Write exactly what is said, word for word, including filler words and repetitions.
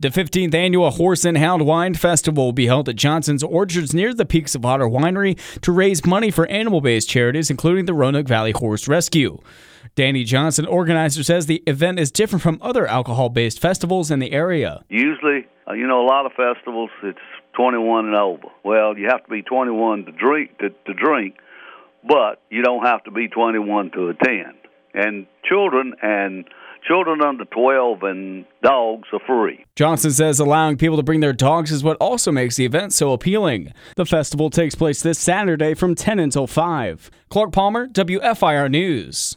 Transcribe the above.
The fifteenth Annual Horse and Hound Wine Festival will be held at Johnson's Orchards near the Peaks of Otter Winery to raise money for animal-based charities, including the Roanoke Valley Horse Rescue. Danny Johnson, organizer, says the event is different from other alcohol-based festivals in the area. Usually, uh, you know, a lot of festivals, it's twenty-one and over. Well, you have to be twenty-one to drink, to, to drink, but you don't have to be twenty-one to attend. And children and Children under twelve and dogs are free. Johnson says allowing people to bring their dogs is what also makes the event so appealing. The festival takes place this Saturday from ten until five. Clark Palmer, W F I R News.